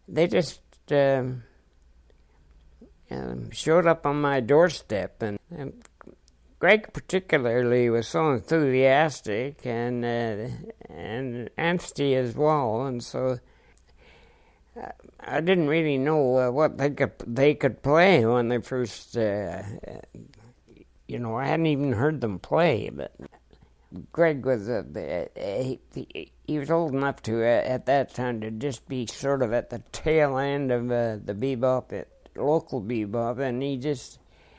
they just showed up on my doorstep, and Greg particularly was so enthusiastic, and Anstey as well, and so I didn't really know what they could play when they first, I hadn't even heard them play, but Greg was he was old enough to at that time to just be sort of at the tail end of the bebop, local bebop, and he just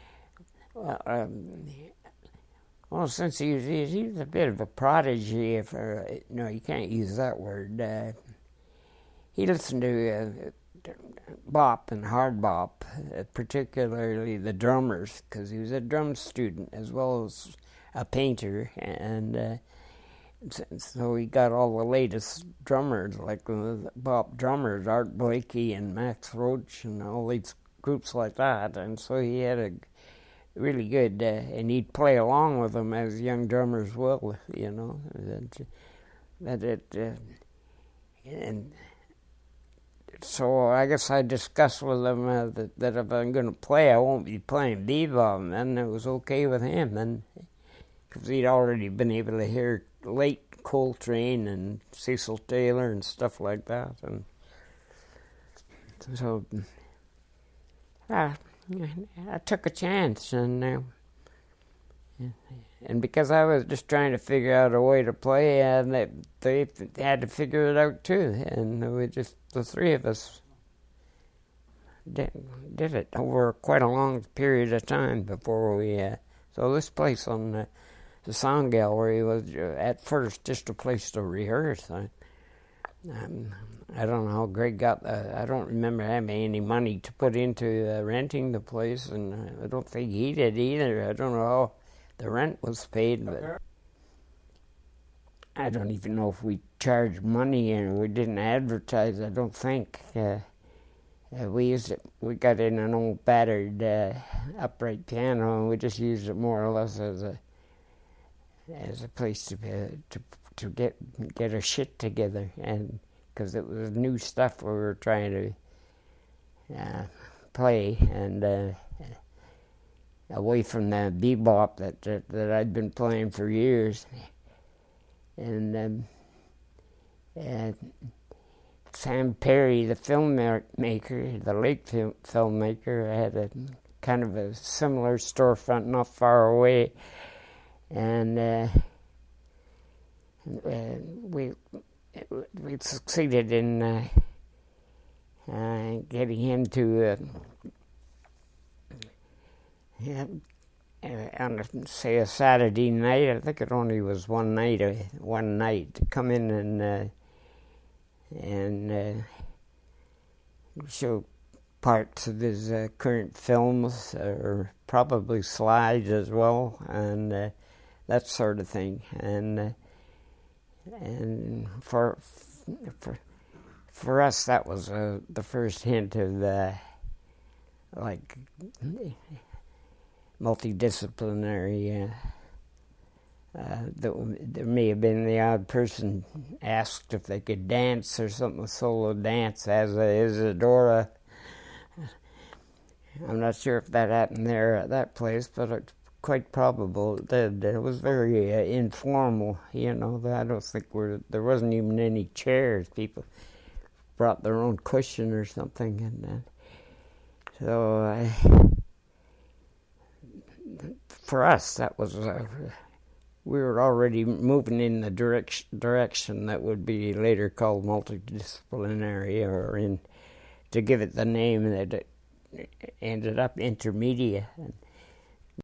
since he was a bit of a prodigy, you can't use that word. He listened to bop and hard bop, particularly the drummers, because he was a drum student as well as a painter, and so he got all the latest drummers, like the bop drummers, Art Blakey and Max Roach and all these groups like that, and so he had a really good, and he'd play along with them as young drummers will, and so I guess I discussed with him that if I'm going to play, I won't be playing bebop, and it was okay with him, and because he'd already been able to hear late Coltrane and Cecil Taylor and stuff like that, and so I took a chance, and because I was just trying to figure out a way to play, and they had to figure it out too, and we just, the three of us did it over quite a long period of time before we. So this place on the Sound Gallery was at first just a place to rehearse. I don't know how Greg got. I don't remember having any money to put into renting the place, and I don't think he did either. I don't know how the rent was paid, but I don't even know if we charged money, and we didn't advertise. I don't think. We got in an old battered upright piano, and we just used it more or less as a place to get our shit together, and because it was new stuff we were trying to play, and away from the bebop that I'd been playing for years, and Sam Perry, the filmmaker, the late filmmaker, had a kind of a similar storefront not far away, and we succeeded in getting him to on say a Saturday night. I think it only was one night to come in and show parts of his current films, or probably slides as well, and that sort of thing, and for us that was the first hint of like multidisciplinary. There may have been the odd person asked if they could dance or something, solo dance, as Isadora. I'm not sure if that happened there at that place, but it's quite probable it did. It was very informal, I don't think there wasn't even any chairs. People brought their own cushion or something, and so for us that was we were already moving in the direction that would be later called multidisciplinary, or to give it the name that it ended up, intermedia.